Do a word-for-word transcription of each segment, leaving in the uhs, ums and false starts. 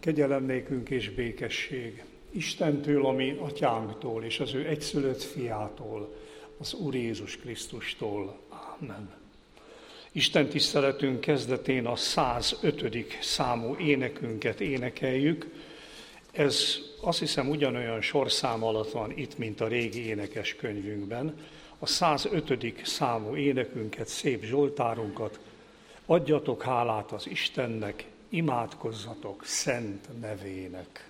Kegyelem nékünk és békesség Istentől, ami atyánktól, és az ő egyszülött fiától, az Úr Jézus Krisztustól. Amen. Isten tiszteletünk kezdetén a százötödik számú énekünket énekeljük. Ez azt hiszem ugyanolyan sorszám alatt van itt, mint a régi énekeskönyvünkben. A százötödik számú énekünket, szép zsoltárunkat, adjatok hálát az Istennek, imádkozzatok szent nevének.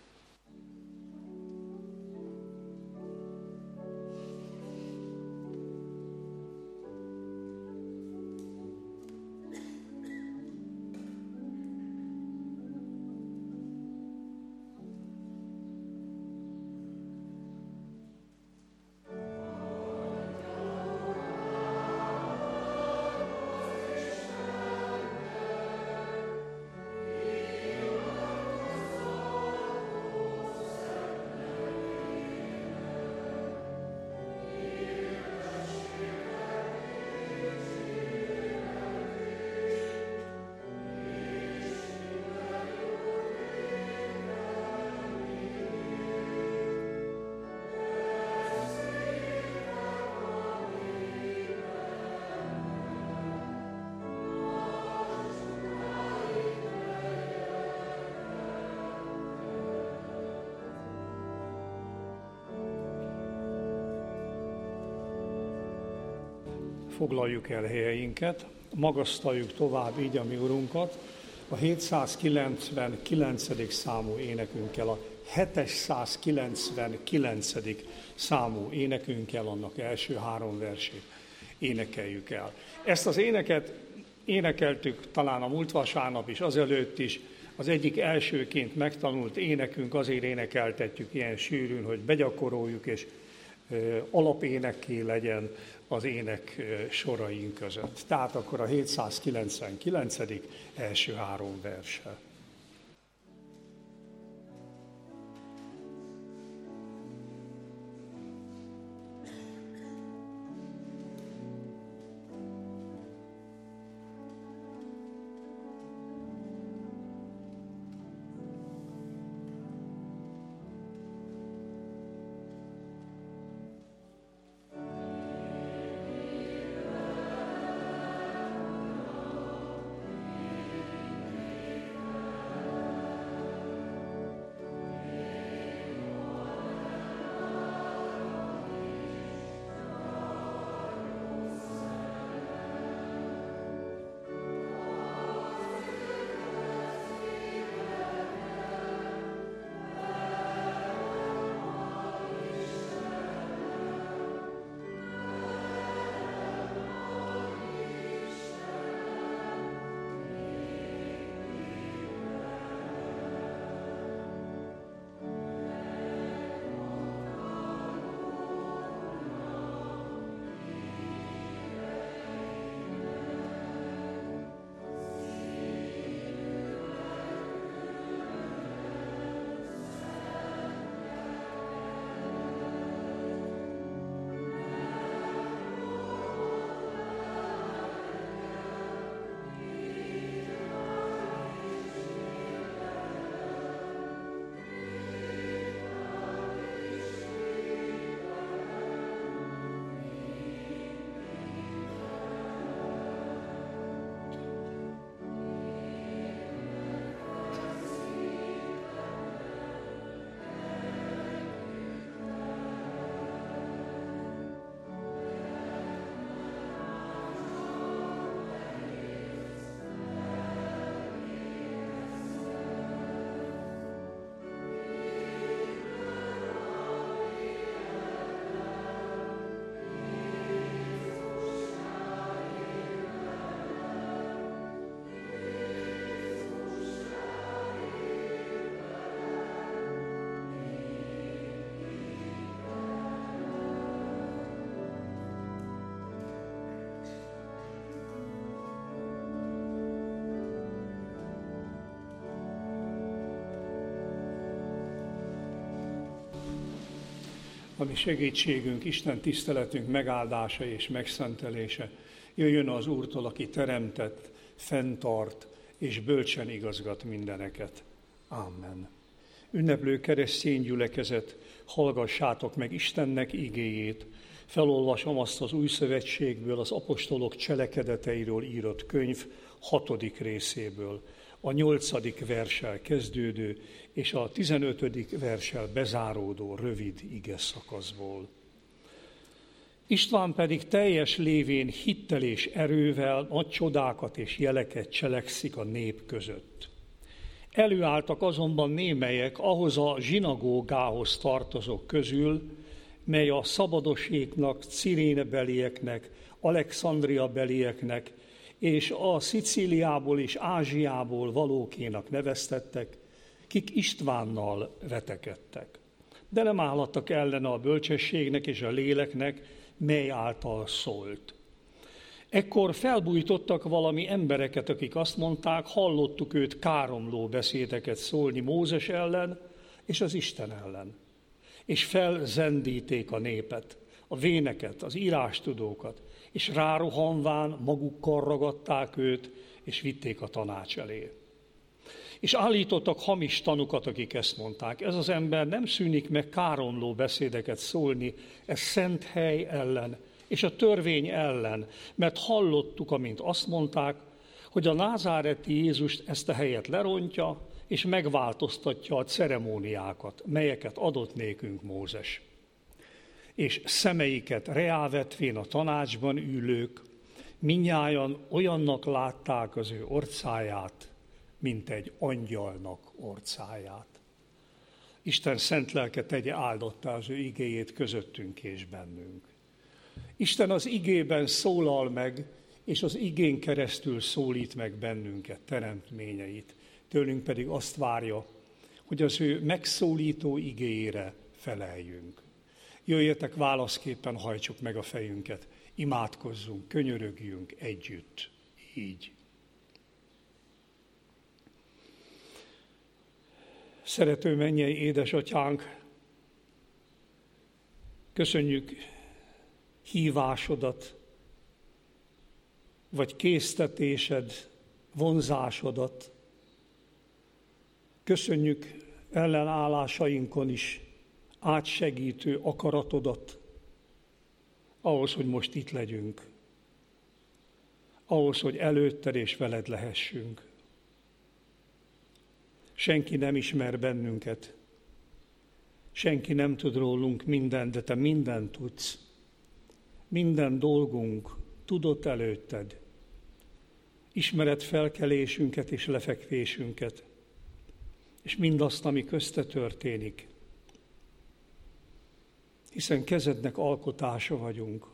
Foglaljuk el helyeinket, magasztaljuk tovább így a mi Urunkat, a hétszázkilencvenkilencedik számú énekünkkel, a hétszázkilencvenkilencedik számú énekünkkel, annak első három versét énekeljük el. Ezt az éneket énekeltük talán a múlt vasárnap is, azelőtt is, az egyik elsőként megtanult énekünk, azért énekeltetjük ilyen sűrűn, hogy begyakoroljuk, és alapénekké legyen az ének soraink között. Tehát akkor a hétszázkilencvenkilencedik első három verse. ami segítségünk, Isten tiszteletünk megáldása és megszentelése jöjjön az Úrtól, aki teremtett, fenntart és bölcsen igazgat mindeneket. Amen. Ünneplő keresztény gyülekezet, hallgassátok meg Istennek igéjét. Felolvasom azt az Új Szövetségből, az apostolok cselekedeteiről írott könyv hatodik részéből, a nyolcadik verssel kezdődő és a tizenötödik verssel bezáródó rövid ige szakaszból. István pedig teljes lévén hittel és erővel nagy csodákat és jeleket cselekszik a nép között. Előálltak azonban némelyek ahhoz a zsinagógához tartozók közül, mely a szabadoséknak, Cirénebelieknek, Alexandriabelieknek és a Szicíliából és Ázsiából valókénak neveztettek, kik Istvánnal vetekedtek. De nem állhattak ellene a bölcsességnek és a léleknek, mely által szólt. Ekkor felbújtottak valami embereket, akik azt mondták, hallottuk őt káromló beszédeket szólni Mózes ellen és az Isten ellen. És felzendíték a népet, a véneket, az írástudókat, és rárohanván magukkal ragadták őt, és vitték a tanács elé. És állítottak hamis tanukat, akik ezt mondták. Ez az ember nem szűnik meg káromló beszédeket szólni, ez szent hely ellen, és a törvény ellen, mert hallottuk, amint azt mondták, hogy a názáreti Jézust ezt a helyet lerontja, és megváltoztatja a ceremóniákat, melyeket adott nékünk Mózes. És szemeiket reávetvén a tanácsban ülők, mindnyájan olyannak látták az ő orcáját, mint egy angyalnak orcáját. Isten szent lelke tegye áldottá az ő igéjét közöttünk és bennünk. Isten az igében szólal meg, és az igén keresztül szólít meg bennünket, teremtményeit. Tőlünk pedig azt várja, hogy az ő megszólító igéjére feleljünk. Jöjjetek, válaszképpen hajtsuk meg a fejünket, imádkozzunk, könyörögjünk együtt, így. Szerető mennyei édesatyánk, köszönjük hívásodat, vagy késztetésed, vonzásodat. Köszönjük ellenállásainkon is átsegítő akaratodat, ahhoz, hogy most itt legyünk, ahhoz, hogy előtted és veled lehessünk. Senki nem ismer bennünket, senki nem tud rólunk mindent, de te mindent tudsz. Minden dolgunk tudott előtted. Ismered felkelésünket és lefekvésünket, és mindazt, ami közte történik. Hiszen kezednek alkotása vagyunk.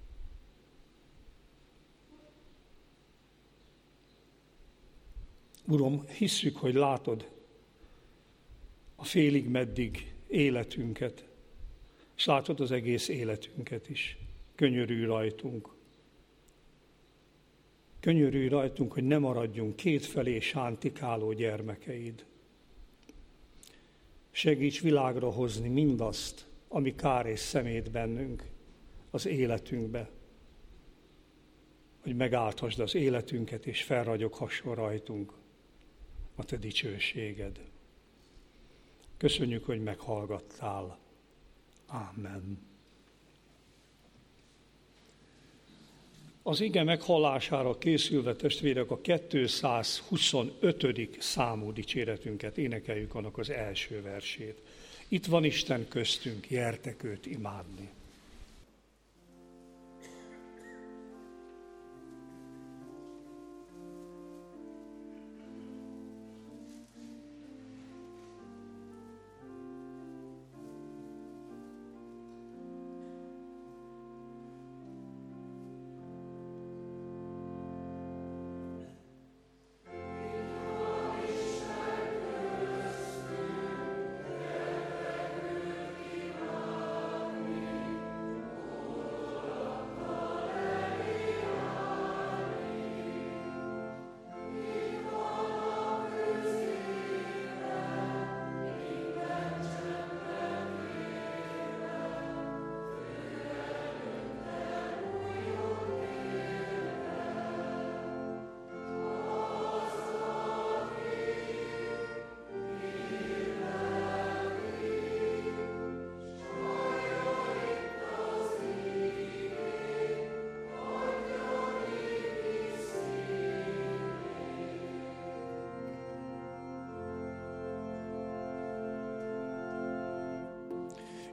Uram, hisszük, hogy látod a félig meddig életünket, és látod az egész életünket is. Könyörülj rajtunk. Könyörülj rajtunk, hogy ne maradjunk kétfelé sántikáló gyermekeid. Segíts világra hozni mindazt, ami kár és szemét bennünk, az életünkbe, hogy megálthasd az életünket, és felragyoghasson rajtunk a te dicsőséged. Köszönjük, hogy meghallgattál. Ámen. Az ige meghallására készülve, testvérek, a kétszázhuszonötödik számú dicséretünket énekeljük, annak az első versét. Itt van Isten köztünk, gyertek őt imádni.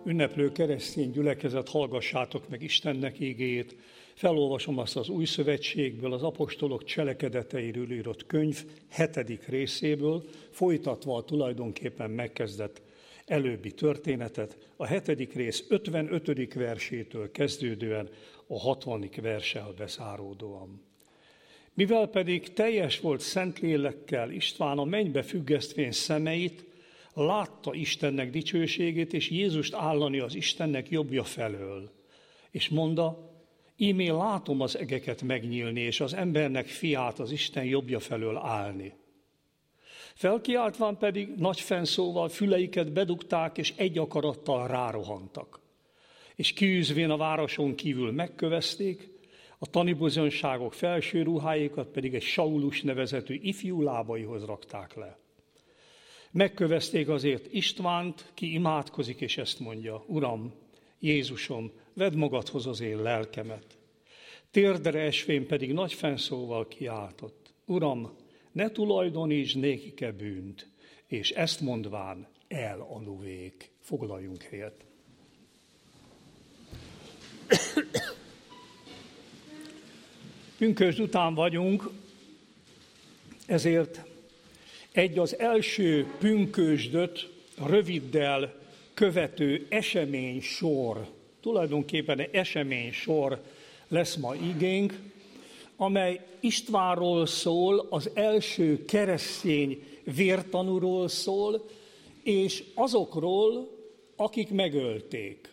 ünneplő keresztény gyülekezet, hallgassátok meg Istennek ígéjét. Felolvasom azt az Új Szövetségből, az apostolok cselekedeteiről írott könyv hetedik részéből, folytatva a tulajdonképpen megkezdett előbbi történetet, a hetedik rész ötvenötödik versétől kezdődően a hatvadik verssel bezáródóan. Mivel pedig teljes volt Szentlélekkel István a mennybe függesztvén szemeit, látta Istennek dicsőségét, és Jézust állani az Istennek jobbja felől. És mondta, ímé látom az egeket megnyílni, és az embernek fiát az Isten jobbja felől állni. Felkiáltván pedig nagy fennszóval füleiket bedugták, és egy akarattal rárohantak. És kiűzvén a városon kívül megkövezték, a tanúbizonyságok felső ruháikat pedig egy Saulus nevezetű ifjú lábaihoz rakták le. Megkövezték azért Istvánt, ki imádkozik, és ezt mondja, Uram, Jézusom, vedd magadhoz az én lelkemet. Térdre esvén pedig nagy fennszóval kiáltott, Uram, ne tulajdonítsd nékike bűnt, és ezt mondván elaluvék. Foglaljunk helyet. Pünkösd után vagyunk, ezért egy az első pünkösdöt röviddel követő esemény sor, tulajdonképpen egy esemény sor lesz ma igénk, amely Istvánról szól, az első keresztény vértanúról szól, és azokról, akik megölték.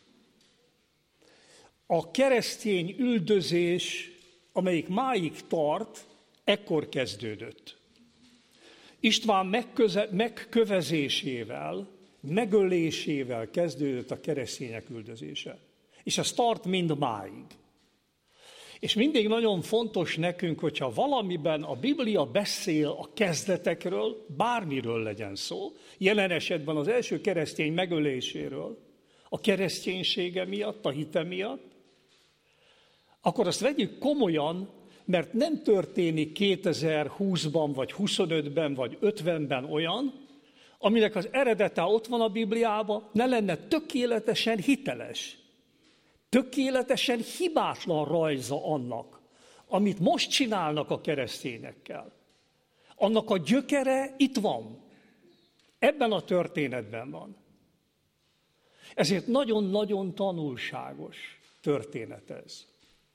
A keresztény üldözés, amelyik máig tart, ekkor kezdődött. István megköze, megkövezésével, megölésével kezdődött a keresztények üldözése. És ez tart mind máig. És mindig nagyon fontos nekünk, hogyha valamiben a Biblia beszél a kezdetekről, bármiről legyen szó, jelen esetben az első keresztény megöléséről, a kereszténysége miatt, a hite miatt, akkor azt vegyük komolyan, mert nem történik kétezer-húszban, vagy huszonötben, vagy ötvenben olyan, aminek az eredete ott van a Bibliában, ne lenne tökéletesen hiteles, tökéletesen hibátlan rajza annak, amit most csinálnak a keresztényekkel. Annak a gyökere itt van, ebben a történetben van. Ezért nagyon-nagyon tanulságos történet ez.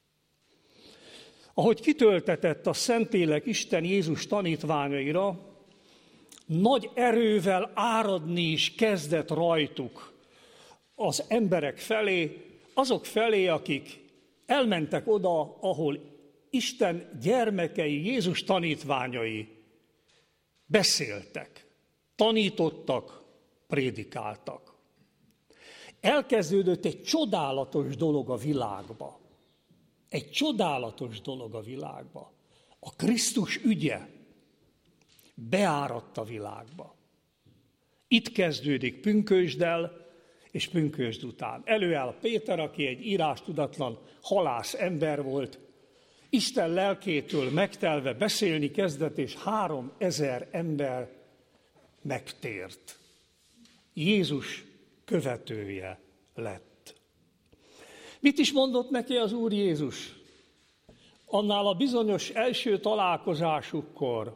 Ahogy kitöltetett a Szentlélek Isten Jézus tanítványaira, nagy erővel áradni is kezdett rajtuk az emberek felé, azok felé, akik elmentek oda, ahol Isten gyermekei, Jézus tanítványai beszéltek, tanítottak, prédikáltak. Elkezdődött egy csodálatos dolog a világba. Egy csodálatos dolog a világba. A Krisztus ügye beáradt a világba. Itt kezdődik pünkösddel és pünkösd után. Előáll Péter, aki egy írástudatlan halász ember volt, Isten lelkétől megtelve beszélni kezdett, és három ezer ember megtért. Jézus követője lett. Mit is mondott neki az Úr Jézus? Annál a bizonyos első találkozásukkor,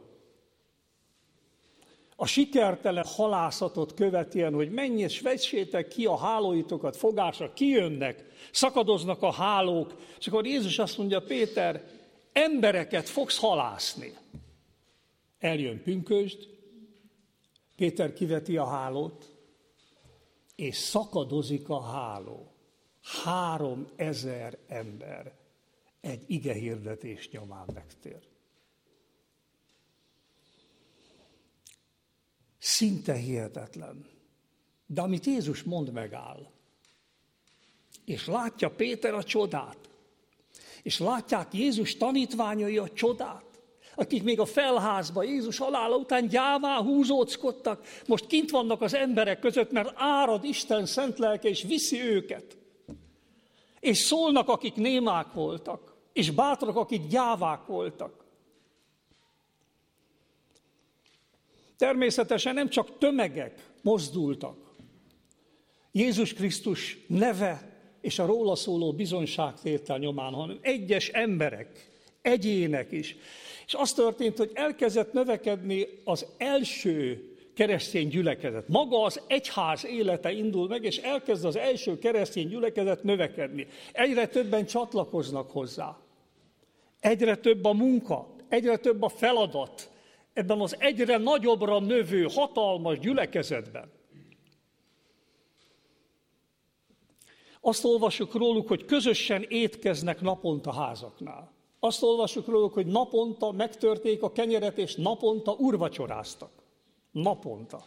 a sikertelen halászatot követően, hogy menj és vessétek ki a hálóitokat fogásra, kijönnek, szakadoznak a hálók, és akkor Jézus azt mondja, Péter, embereket fogsz halászni. Eljön pünkösd, Péter kiveti a hálót, és szakadozik a háló. Három ezer ember egy igehirdetés nyomán megtér. Szinte hihetetlen. De amit Jézus mond, megáll. És látja Péter a csodát. És látják Jézus tanítványai a csodát. Akik még a felházba Jézus halála után gyává húzóckodtak, most kint vannak az emberek között, mert árad Isten szent lelke, és viszi őket. És szólnak, akik némák voltak, és bátrak, akik gyávák voltak. Természetesen nem csak tömegek mozdultak Jézus Krisztus neve és a róla szóló bizonyságtétel nyomán, hanem egyes emberek, egyének is. És az történt, hogy elkezdett növekedni az első keresztény gyülekezet. Maga az egyház élete indul meg, és elkezd az első keresztény gyülekezet növekedni. Egyre többen csatlakoznak hozzá. Egyre több a munka, egyre több a feladat ebben az egyre nagyobbra növő, hatalmas gyülekezetben. Azt olvassuk róluk, hogy közösen étkeznek naponta házaknál. Azt olvassuk róluk, hogy naponta megtörték a kenyeret, és naponta úrvacsoráztak. Naponta.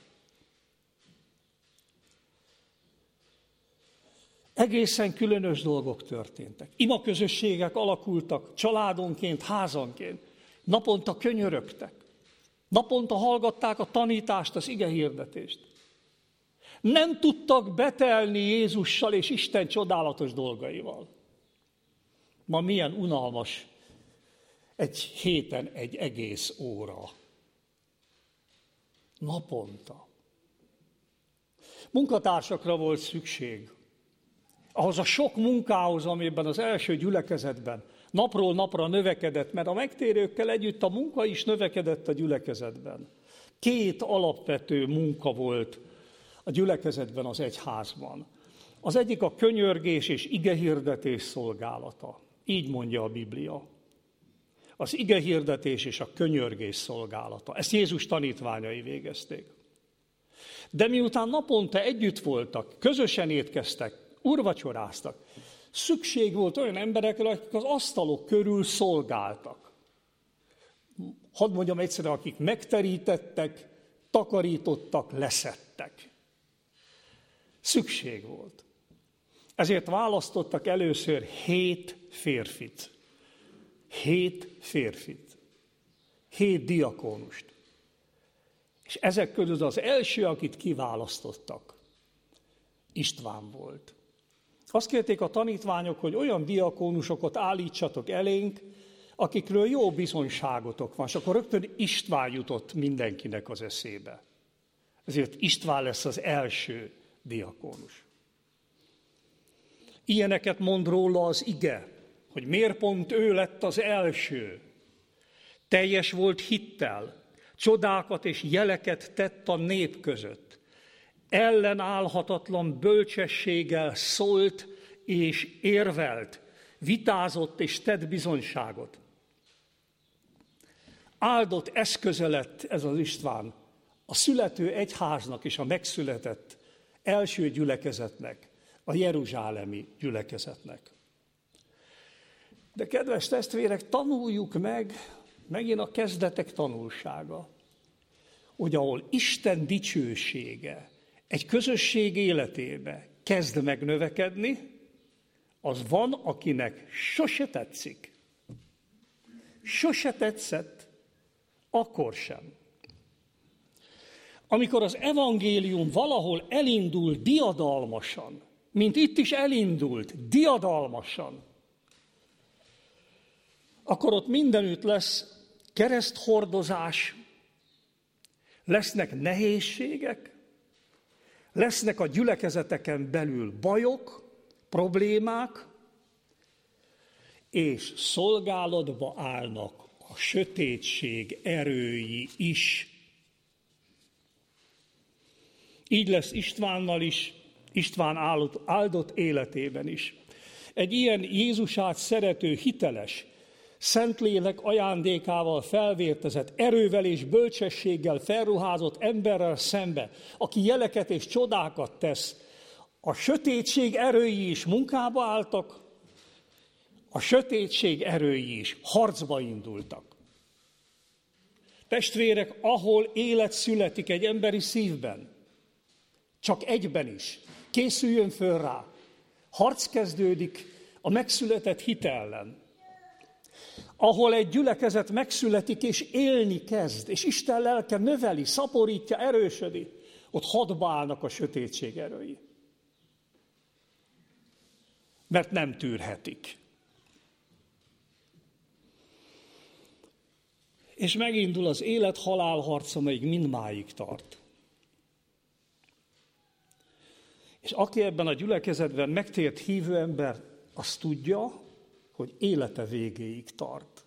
Egészen különös dolgok történtek. Imaközösségek alakultak családonként, házanként. Naponta könyörögtek. Naponta hallgatták a tanítást, az igehirdetést. Nem tudtak betelni Jézussal és Isten csodálatos dolgaival. Ma milyen unalmas egy héten egy egész óra. Naponta. Munkatársakra volt szükség. Ahhoz a sok munkához, amiben az első gyülekezetben napról napra növekedett, mert a megtérőkkel együtt a munka is növekedett a gyülekezetben. Két alapvető munka volt a gyülekezetben, az egyházban. Az egyik a könyörgés és igehirdetés szolgálata. Így mondja a Biblia. Az igehirdetés és a könyörgés szolgálata. Ezt Jézus tanítványai végezték. De miután naponta együtt voltak, közösen étkeztek, úrvacsoráztak, szükség volt olyan emberekre, akik az asztalok körül szolgáltak. Hadd mondjam egyszerűen, akik megterítettek, takarítottak, leszettek. Szükség volt. Ezért választottak először hét férfit. Hét férfit. Hét diakónust. És ezek közül az első, akit kiválasztottak, István volt. Azt kérték a tanítványok, hogy olyan diakónusokat állítsatok elénk, akikről jó bizonyságotok van, és akkor rögtön István jutott mindenkinek az eszébe. Ezért István lesz az első diakónus. Ilyeneket mond róla az ige, hogy miért pont ő lett az első. Teljes volt hittel, csodákat és jeleket tett a nép között. Ellenállhatatlan bölcsességgel szólt és érvelt, vitázott és tett bizonyságot. Áldott eszköze lett ez az István a születő egyháznak és a megszületett első gyülekezetnek, a jeruzsálemi gyülekezetnek. De kedves testvérek, tanuljuk meg, megint a kezdetek tanulsága, hogy ahol Isten dicsősége egy közösség életébe kezd meg növekedni, az van, akinek sose tetszik. Sose tetszett, akkor sem. Amikor az evangélium valahol elindul diadalmasan, mint itt is elindult, diadalmasan, akkor ott mindenütt lesz kereszthordozás, lesznek nehézségek, lesznek a gyülekezeteken belül bajok, problémák, és szolgálatba állnak a sötétség erői is. Így lesz Istvánnal is, István áldott, áldott életében is. Egy ilyen Jézusát szerető, hiteles, Szentlélek ajándékával felvértezett, erővel és bölcsességgel felruházott emberrel szembe, aki jeleket és csodákat tesz, a sötétség erői is munkába álltak, a sötétség erői is harcba indultak. Testvérek, ahol élet születik egy emberi szívben, csak egyben is, készüljön föl rá, harc kezdődik a megszületett hit ellen. Ahol egy gyülekezet megszületik és élni kezd, és Isten lelke növeli, szaporítja, erősödi, ott hadba állnak a sötétség erői. Mert nem tűrhetik. És megindul az élet-halál harca, amelyik mindmáig tart. És És aki ebben a gyülekezetben megtért hívő ember, azt tudja, hogy élete végéig tart.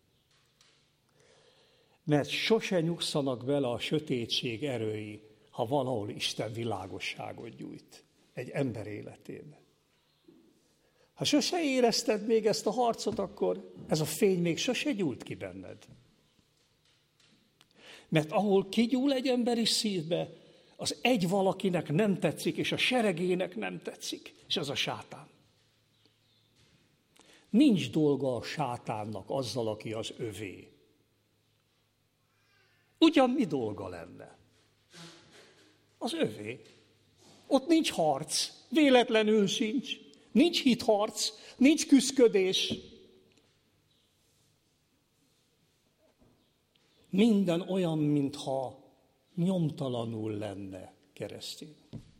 Mert sose nyugszanak bele a sötétség erői, ha valahol Isten világosságot gyújt egy ember életébe. Ha sose érezted még ezt a harcot, akkor ez a fény még sose gyújt ki benned. Mert ahol kigyúl egy emberi szívbe, az egy valakinek nem tetszik, és a seregének nem tetszik, és az a sátán. Nincs dolga a sátánnak azzal, aki az övé. Ugyan mi dolga lenne? Az övé. Ott nincs harc, véletlenül sincs. Nincs hitharc, nincs küszködés. Minden olyan, mintha nyomtalanul lenne keresztény.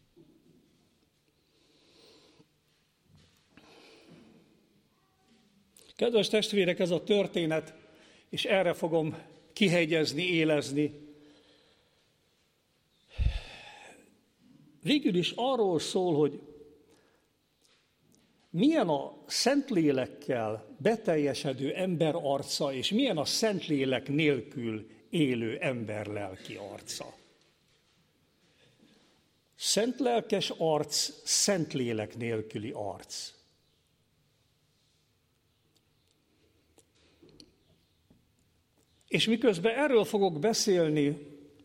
Kedves testvérek, ez a történet, és erre fogom kihegyezni, élezni. Végül is arról szól, hogy milyen a Szentlélekkel beteljesedő ember arca, és milyen a Szentlélek nélkül élő ember lelki arca. Szentlelkes arc, Szentlélek nélküli arc. És miközben erről fogok beszélni,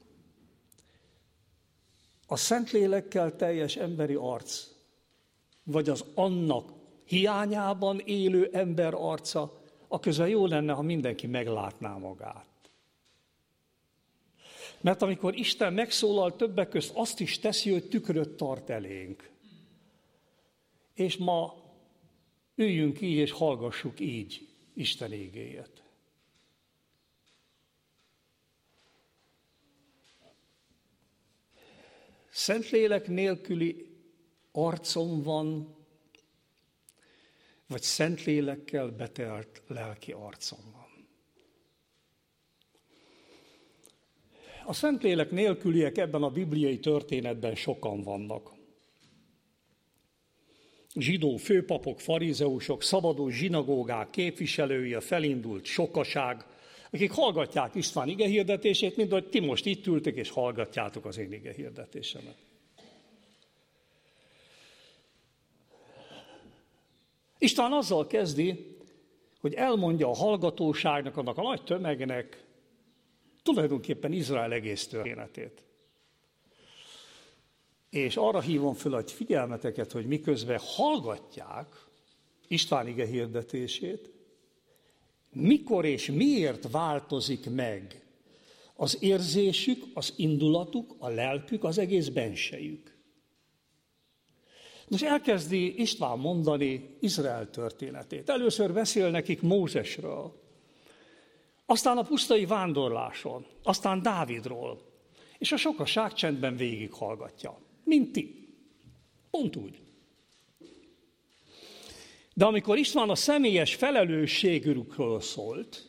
a Szentlélekkel teljes emberi arc, vagy az annak hiányában élő ember arca, a közben jó lenne, ha mindenki meglátná magát. Mert amikor Isten megszólal, többek közt azt is teszi, hogy tükröt tart elénk. És ma üljünk így, és hallgassuk így Isten igéjét. Szentlélek nélküli arcom van, vagy Szentlélekkel betelt lelki arcom van. A Szentlélek nélküliek ebben a bibliai történetben sokan vannak. Zsidó főpapok, farizeusok, szabadó zsinagógák képviselői, a felindult sokaság, akik hallgatják István igehirdetését, mint hogy ti most itt ültek és hallgatjátok az én igehirdetésemet. István azzal kezdi, hogy elmondja a hallgatóságnak, annak a nagy tömegnek tulajdonképpen Izrael egész történetét. És arra hívom föl a figyelmeteket, hogy miközben hallgatják István igehirdetését, mikor és miért változik meg az érzésük, az indulatuk, a lelkük, az egész bensejük. Most elkezdi István mondani Izrael történetét. Először beszél nekik Mózesről, aztán a pusztai vándorláson, aztán Dávidról, és a sokaság csendben végighallgatja, mint ti. Pont úgy. De amikor István a személyes felelősségükről szólt,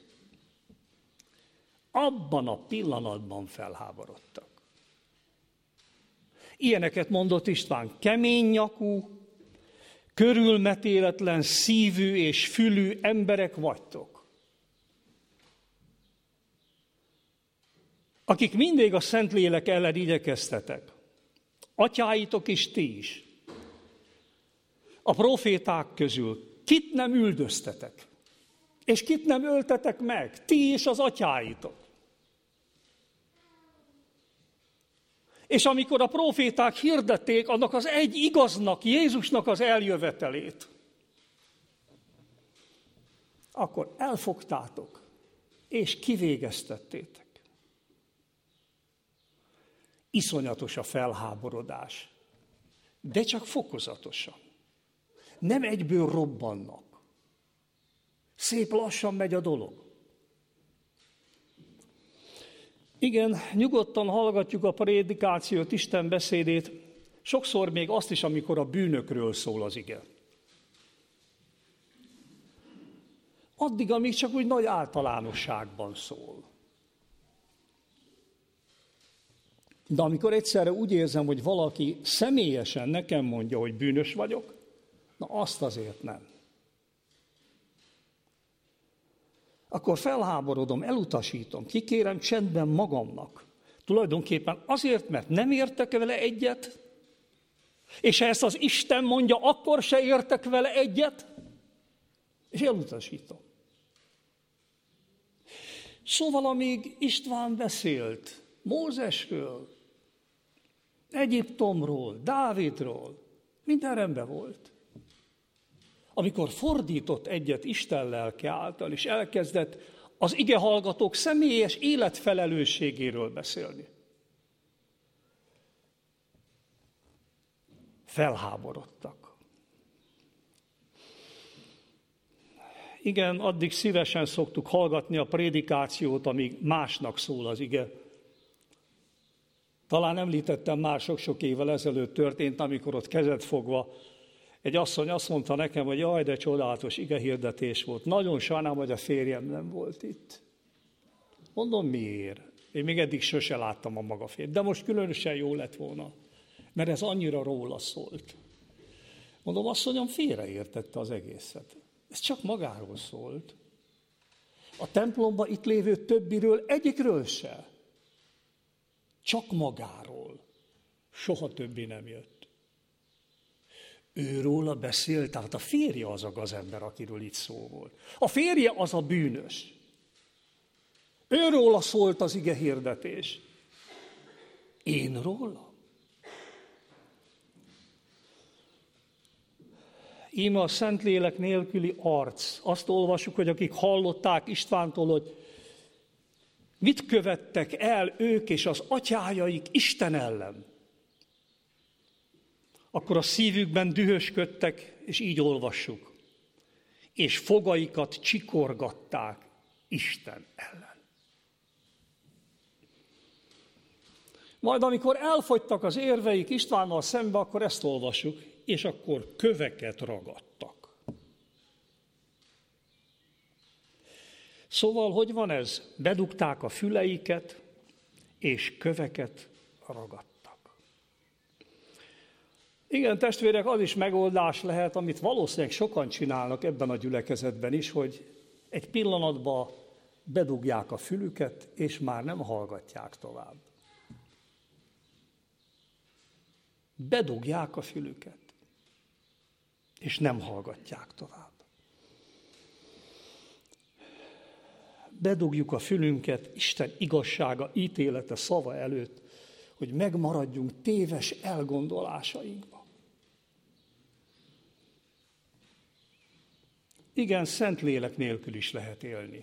abban a pillanatban felháborodtak. Ilyeneket mondott István: kemény nyakú, körülmetéletlen szívű és fülű emberek vagytok, akik mindig a Szentlélek ellen igyekeztetek. Atyáitok is, ti is. A proféták közül kit nem üldöztetek, és kit nem öltetek meg, ti és az atyáitok. És amikor a proféták hirdették annak az egy igaznak, Jézusnak az eljövetelét, akkor elfogtátok, és kivégeztettétek. Iszonyatos a felháborodás, de csak fokozatosan. Nem egyből robbannak. Szép lassan megy a dolog. Igen, nyugodtan hallgatjuk a prédikációt, Isten beszédét, sokszor még azt is, amikor a bűnökről szól az ige. Addig, amíg csak úgy nagy általánosságban szól. De amikor egyszerre úgy érzem, hogy valaki személyesen nekem mondja, hogy bűnös vagyok, na azt azért nem. Akkor felháborodom, elutasítom, kikérem csendben magamnak. Tulajdonképpen azért, mert nem értek vele egyet, és ha ezt az Isten mondja, akkor se értek vele egyet, és elutasítom. Szóval amíg István beszélt Mózesről, Egyiptomról, Dávidról, minden rendben volt. Amikor fordított egyet Isten lelke által, és elkezdett az igehallgatók személyes életfelelősségéről beszélni, felháborodtak. Igen, addig szívesen szoktuk hallgatni a prédikációt, amíg másnak szól az ige. Talán említettem, már sok-sok évvel ezelőtt történt, amikor ott kezet fogva egy asszony azt mondta nekem, hogy jaj, de csodálatos igehirdetés volt. Nagyon sajnálom, hogy a férjem nem volt itt. Mondom, miért? Én még eddig sose láttam a maga férjét, de most különösen jó lett volna, mert ez annyira róla szólt. Mondom, asszonyom félreértette az egészet. Ez csak magáról szólt. A templomban itt lévő többiről egyikről se. Csak magáról. Soha többi nem jött. Őróla beszélt, tehát a férje az a gazember, akiről itt szó volt. A férje az a bűnös. Őróla szólt az ige hirdetés. Én róla? Íme a Szentlélek nélküli arc. Azt olvassuk, hogy akik hallották Istvántól, hogy mit követtek el ők és az atyájaik Isten ellen. Akkor a szívükben dühösködtek, és így olvassuk. És fogaikat csikorgatták Isten ellen. Majd amikor elfogytak az érveik Istvánnal szembe, akkor ezt olvassuk, és akkor köveket ragadtak. Szóval, hogy van ez? Bedugták a füleiket, és köveket ragadtak. Igen, testvérek, az is megoldás lehet, amit valószínűleg sokan csinálnak ebben a gyülekezetben is, hogy egy pillanatban bedugják a fülüket, és már nem hallgatják tovább. Bedugják a fülüket, és nem hallgatják tovább. Bedugjuk a fülünket Isten igazsága, ítélete szava előtt, hogy megmaradjunk téves elgondolásainkba. Igen, Szentlélek nélkül is lehet élni.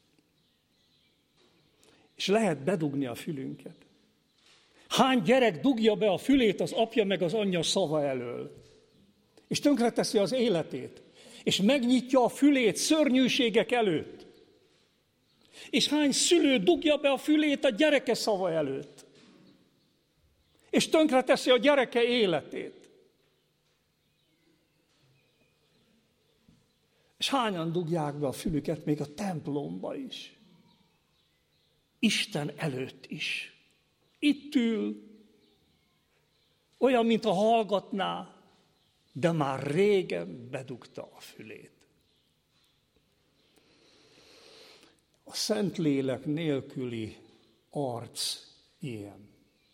És lehet bedugni a fülünket. Hány gyerek dugja be a fülét az apja meg az anyja szava elől, és tönkreteszi az életét, és megnyitja a fülét szörnyűségek előtt. És hány szülő dugja be a fülét a gyereke szava előtt, és tönkreteszi a gyereke életét. És hányan dugják be a fülüket még a templomba is. Isten előtt is. Itt ül, olyan, mint a hallgatná, de már régen bedugta a fülét. A Szentlélek nélküli arc ilyen.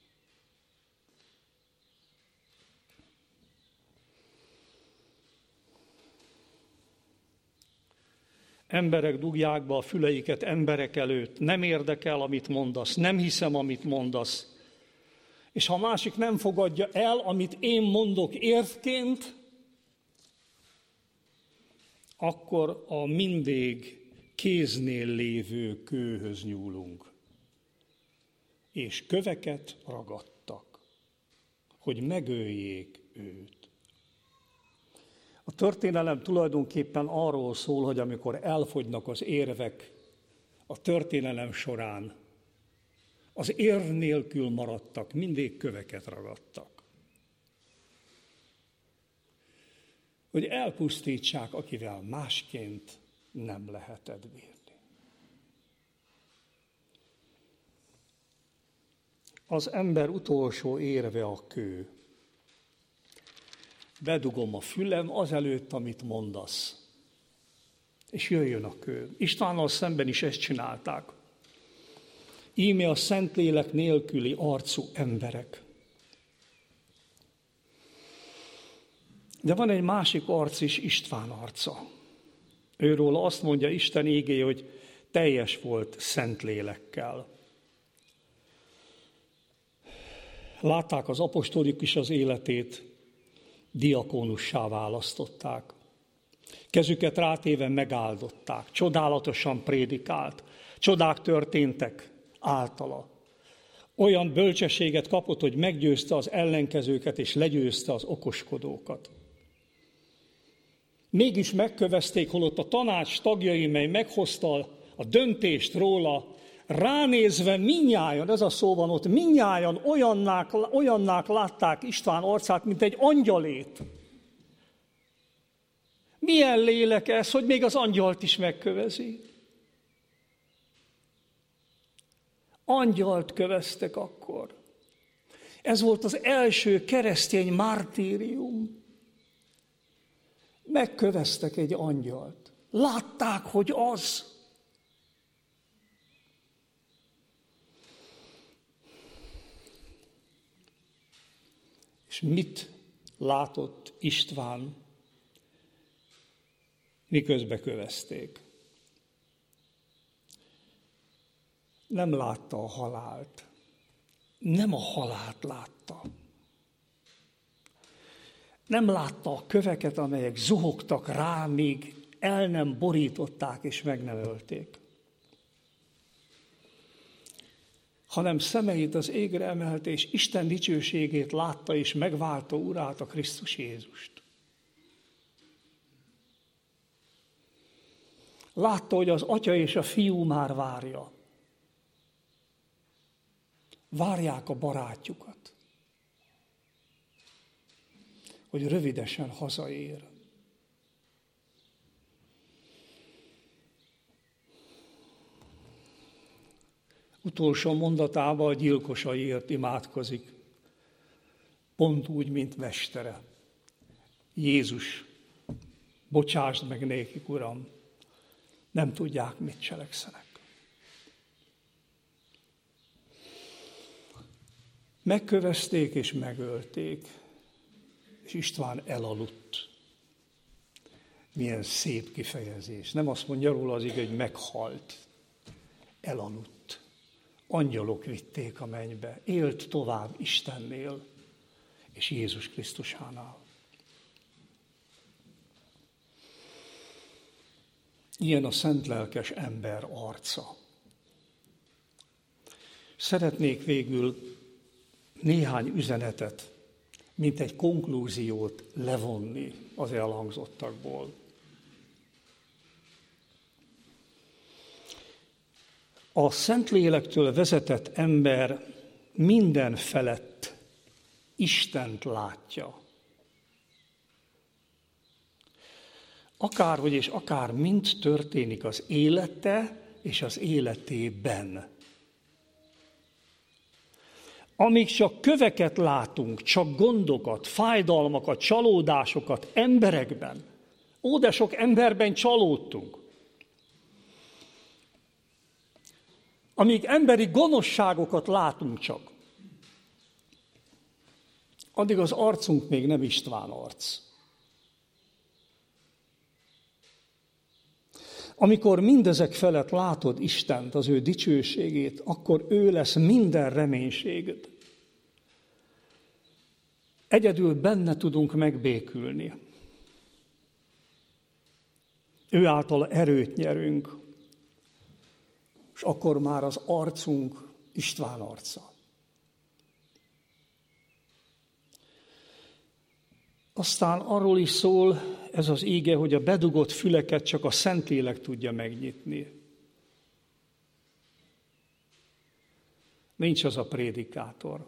Emberek dugják be a füleiket emberek előtt, nem érdekel, amit mondasz, nem hiszem, amit mondasz. És ha a másik nem fogadja el, amit én mondok érvként, akkor a mindig kéznél lévő kőhöz nyúlunk. És köveket ragadtak, hogy megöljék őt. A történelem tulajdonképpen arról szól, hogy amikor elfogynak az érvek a történelem során, az érv nélkül maradtak, mindig köveket ragadtak. Hogy elpusztítsák, akivel másként nem lehetett bírni. Az ember utolsó érve a kő. Bedugom a fülem azelőtt, amit mondasz. És jöjjön a kő. Istvánnal szemben is ezt csinálták. Íme a Szentlélek nélküli arcú emberek. De van egy másik arc is, István arca. Őről azt mondja Isten ígéje, hogy teljes volt Szentlélekkel. Látták az apostolok is az életét, diakónussá választották. Kezüket rátéve megáldották, csodálatosan prédikált, csodák történtek általa. Olyan bölcsességet kapott, hogy meggyőzte az ellenkezőket és legyőzte az okoskodókat. Mégis megkövezték, holott a tanács tagjai, mely meghozta a döntést róla, ránézve mindnyájan, ez a szó van ott, mindnyájan olyannák, olyannák látták István arcát, mint egy angyalét. Milyen lélek ez, hogy még az angyalt is megkövezi? Angyalt köveztek akkor. Ez volt az első keresztény mártírium. Megköveztek egy angyalt. Látták, hogy az. És mit látott István, miközben kövezték? Nem látta a halált. Nem a halált látta. Nem látta a köveket, amelyek zuhogtak rá, míg el nem borították és meg nem ölték. Hanem szemeit az égre emelte, és Isten dicsőségét látta, és megváltó urát, a Krisztus Jézust. Látta, hogy az atya és a fiú már várja. Várják a barátjukat, hogy rövidesen hazaér. Utolsó mondatában a gyilkosaiért imádkozik, pont úgy, mint mestere. Jézus, bocsásd meg nékik, Uram, nem tudják, mit cselekszenek. Megkövezték és megölték, és István elaludt. Milyen szép kifejezés. Nem azt mondja róla az ige, hogy meghalt. Elaludt. Angyalok vitték a mennybe. Élt tovább Istennél és Jézus Krisztusánál. Ilyen a szentlelkes ember arca. Szeretnék végül néhány üzenetet, mint egy konklúziót levonni az elhangzottakból. A Szentlélektől vezetett ember minden felett Istent látja. Akárhogy és akár mind történik az élete és az életében. Amíg csak köveket látunk, csak gondokat, fájdalmakat, csalódásokat emberekben, ó, de sok emberben csalódtunk. Amíg emberi gonoszságokat látunk csak, addig az arcunk még nem István arc. Amikor mindezek felett látod Istent, az ő dicsőségét, akkor ő lesz minden reménységed. Egyedül benne tudunk megbékülni. Ő által erőt nyerünk, és akkor már az arcunk István arca. Aztán arról is szól ez az íge, hogy a bedugott füleket csak a Szentlélek tudja megnyitni. Nincs az a prédikátor.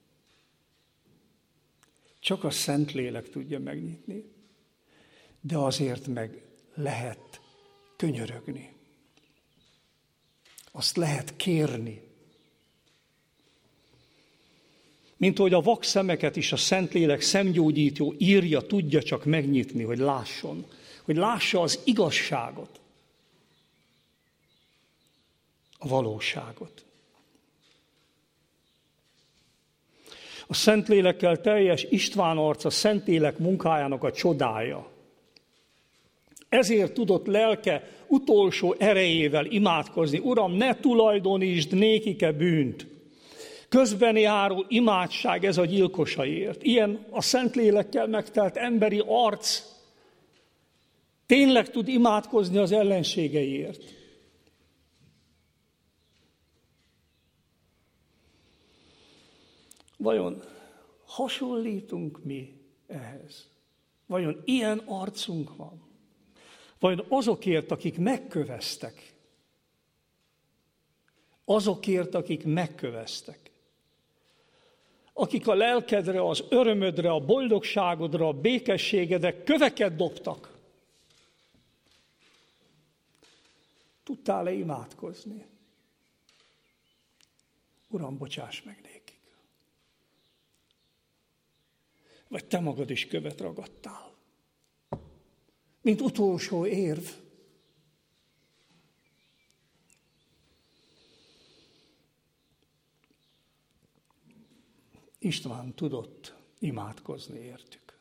Csak a Szentlélek tudja megnyitni. De azért meg lehet könyörögni. Azt lehet kérni. Mint ahogy a vak szemeket is a Szentlélek szemgyógyító írja, tudja csak megnyitni, hogy lásson, hogy lássa az igazságot, a valóságot. A Szentlélekkel teljes István arc a Szentlélek munkájának a csodája. Ezért tudott lelke utolsó erejével imádkozni: Uram, ne tulajdonítsd nékike bűnt. Közben járó imádság ez a gyilkosaiért. Ilyen a Szentlélekkel megtelt emberi arc tényleg tud imádkozni az ellenségeiért. Vajon hasonlítunk mi ehhez? Vajon ilyen arcunk van? Vajon azokért, akik megköveztek? Azokért, akik megköveztek? Akik a lelkedre, az örömödre, a boldogságodra, a békességedre köveket dobtak. Tudtál-e imádkozni? Uram, bocsáss meg nékik. Vagy te magad is követ ragadtál. Mint utolsó érv. István tudott imádkozni értük.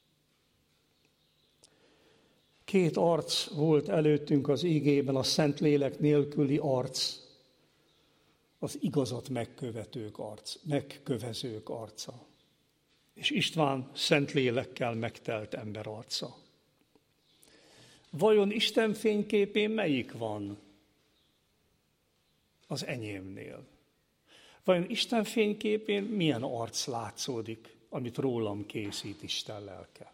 Két arc volt előttünk az igében, a Szentlélek nélküli arc, az igazat megkövetők arc, megkövezők arca, és István Szentlélekkel megtelt ember arca. Vajon Isten fényképén melyik van az enyémnél? Vajon Isten fényképén milyen arc látszódik, amit rólam készít Isten lelke?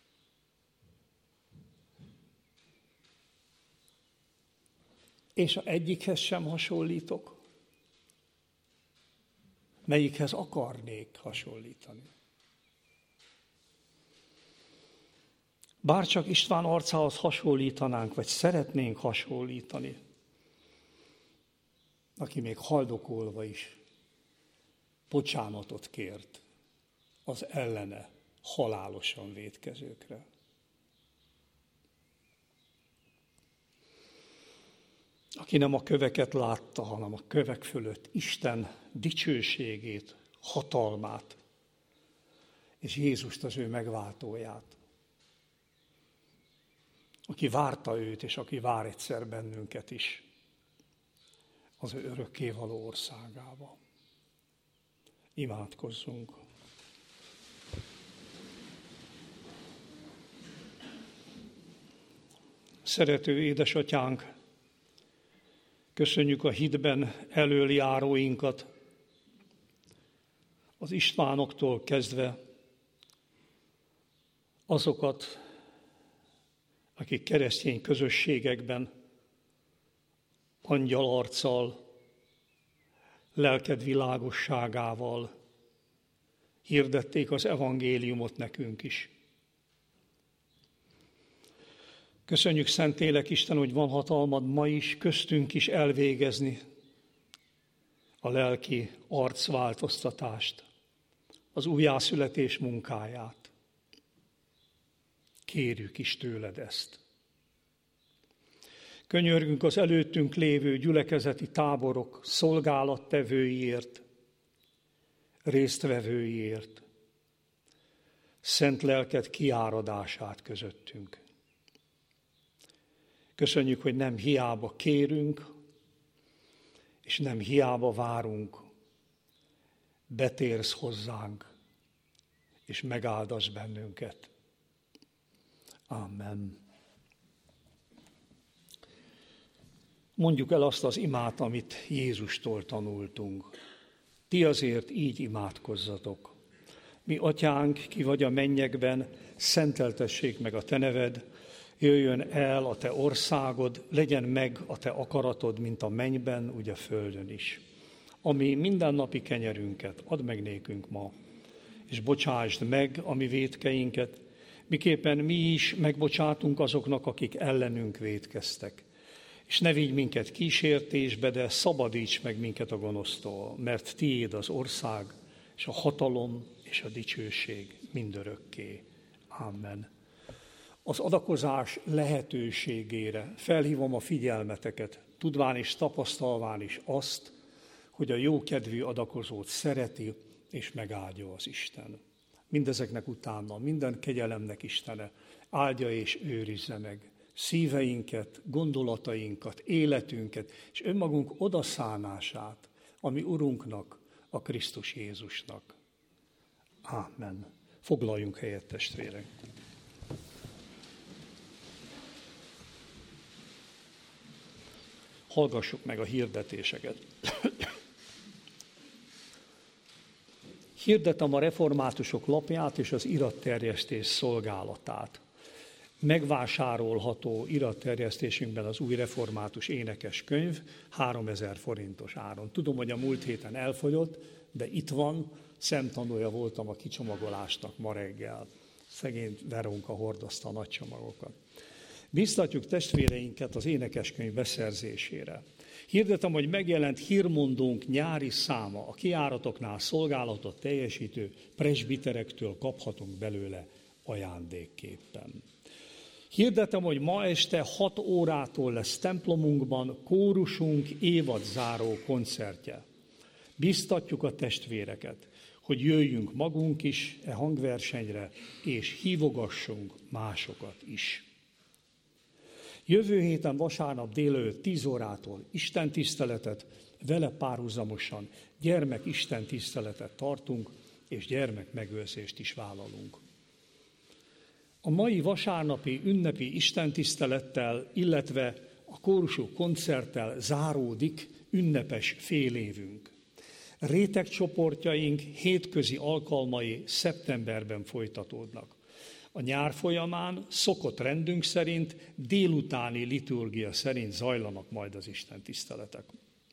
És a egyikhez sem hasonlítok. Melyikhez akarnék hasonlítani? Bárcsak István arcához hasonlítanánk, vagy szeretnénk hasonlítani, aki még haldokolva is bocsánatot kért az ellene halálosan vétkezőkre. Aki nem a köveket látta, hanem a kövek fölött Isten dicsőségét, hatalmát, és Jézust, az ő megváltóját. Aki várta őt, és aki vár egyszer bennünket is az ő örökkévaló országába. Imádkozzunk. Szerető édesatyánk, köszönjük a hitben elöljáróinkat, az Istvánoktól kezdve azokat, akik keresztény közösségekben angyal arccal, lelked világosságával hirdették az evangéliumot nekünk is. Köszönjük, Szentlélek Isten, hogy van hatalmad ma is, köztünk is elvégezni a lelki arcváltoztatást, az újjászületés munkáját. Kérjük is tőled ezt. Könyörgünk az előttünk lévő gyülekezeti táborok szolgálattevőiért, résztvevőiért, szent lelked kiáradását közöttünk. Köszönjük, hogy nem hiába kérünk, és nem hiába várunk, betérsz hozzánk, és megáldasz bennünket. Amen. Mondjuk el azt az imát, amit Jézustól tanultunk. Ti azért így imádkozzatok. Mi, atyánk, ki vagy a mennyekben, szenteltessék meg a te neved, jöjjön el a te országod, legyen meg a te akaratod, mint a mennyben, úgy a földön is. Ami mindennapi kenyerünket add meg nékünk ma, és bocsásd meg a mi vétkeinket, miképpen mi is megbocsátunk azoknak, akik ellenünk vétkeztek. És ne vigy minket kísértésbe, de szabadíts meg minket a gonosztól, mert tiéd az ország, és a hatalom és a dicsőség mindörökké. Amen. Az adakozás lehetőségére felhívom a figyelmeteket, tudván és tapasztalván is azt, hogy a jókedvű adakozót szereti és megáldja az Isten. Mindezeknek utána minden kegyelemnek Istene áldja és őrizze meg szíveinket, gondolatainkat, életünket, és önmagunk odaszánását, ami Urunknak, a Krisztus Jézusnak. Ámen. Foglaljunk helyet, testvérek! Hallgassuk meg a hirdetéseket. Hirdetem a reformátusok lapját és az iratterjesztés szolgálatát. Megvásárolható iratterjesztésünkben az új református énekes könyv háromezer forintos áron. Tudom, hogy a múlt héten elfogyott, de itt van, szemtanúja voltam a kicsomagolásnak ma reggel. Szegény Veronka hordozta a nagy csomagokat. Biztatjuk testvéreinket az énekeskönyv beszerzésére. Hirdetem, hogy megjelent hírmondónk nyári száma, a kijáratoknál szolgálatot teljesítő presbiterektől kaphatunk belőle ajándékképpen. Hirdetem, hogy ma este hat órától lesz templomunkban kórusunk évadzáró koncertje. Biztatjuk a testvéreket, hogy jöjjünk magunk is e hangversenyre, és hívogassunk másokat is. Jövő héten vasárnap délelőtt tíz órától istentiszteletet, vele párhuzamosan gyermek istentiszteletet tartunk, és gyermek megőrzést is vállalunk. A mai vasárnapi ünnepi istentisztelettel, illetve a kórusú koncerttel záródik ünnepes félévünk. Rétegcsoportjaink hétközi alkalmai szeptemberben folytatódnak. A nyár folyamán szokott rendünk szerint délutáni liturgia szerint zajlanak majd az istentiszteletek.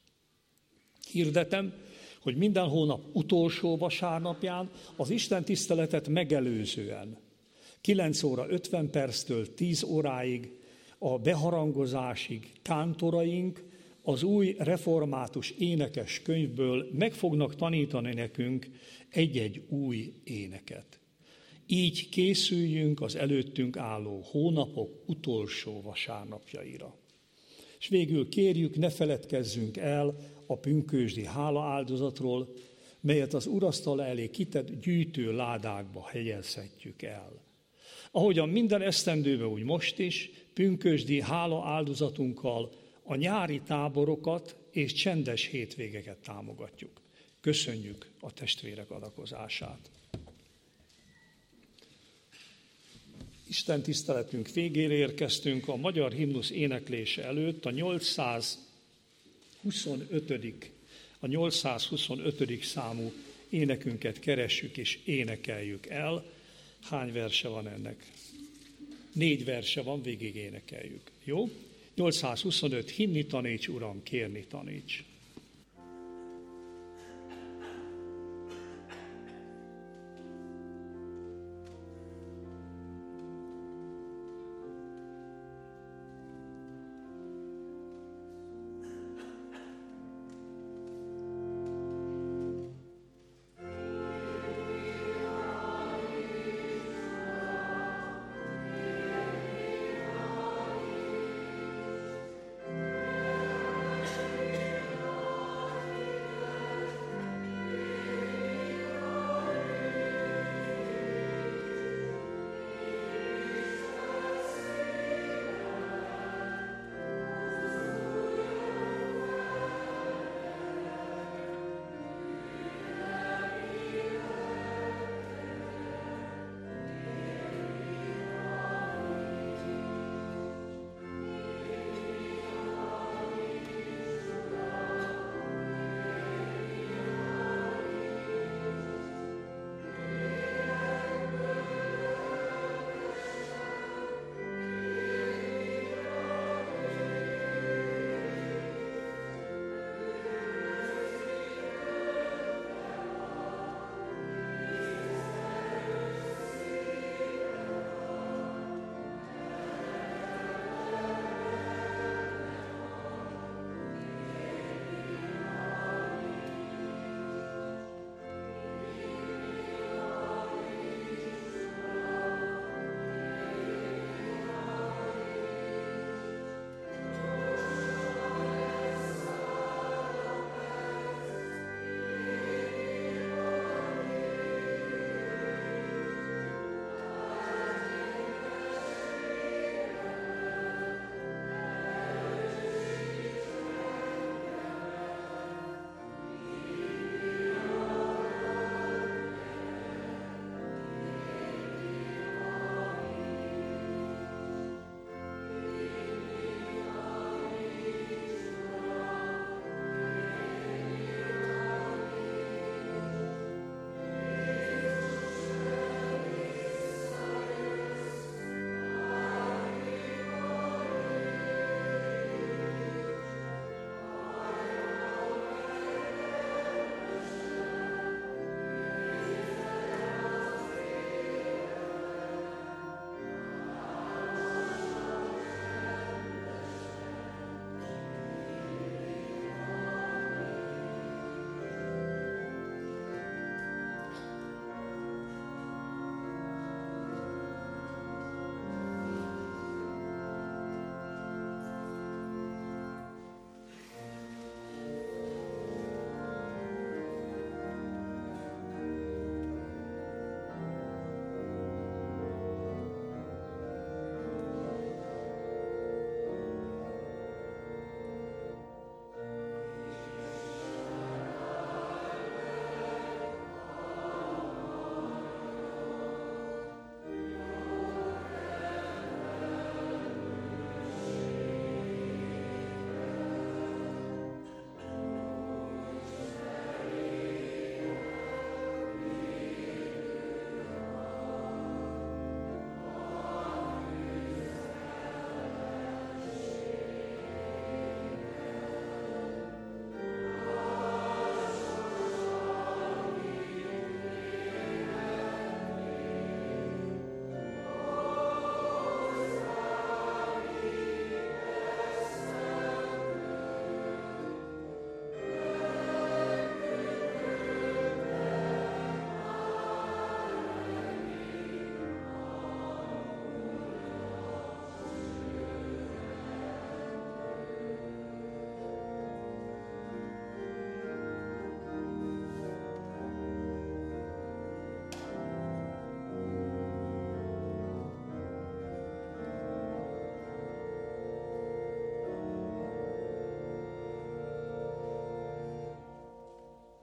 Hirdetem, hogy minden hónap utolsó vasárnapján az istentiszteletet megelőzően kilenc óra ötven perctől tíz óráig a beharangozásig kántoraink az új református énekes könyvből meg fognak tanítani nekünk egy-egy új éneket. Így készüljünk az előttünk álló hónapok utolsó vasárnapjaira. És végül kérjük, ne feledkezzünk el a pünkösdi hálaáldozatról, melyet az urasztal elé kitett gyűjtő ládákba helyezhetjük el. Ahogyan minden esztendőben, úgy most is, pünkösdi hálaáldozatunkkal a nyári táborokat és csendes hétvégeket támogatjuk. Köszönjük a testvérek adakozását. Isten tiszteletünk végére érkeztünk, a magyar himnusz éneklése előtt a nyolcszázhuszonötödik a nyolcszázhuszonötödik számú énekünket keressük és énekeljük el. Hány verse van ennek? Négy verse van, végig énekeljük. Jó? nyolcszázhuszonöt, hinni taníts, Uram, kérni taníts.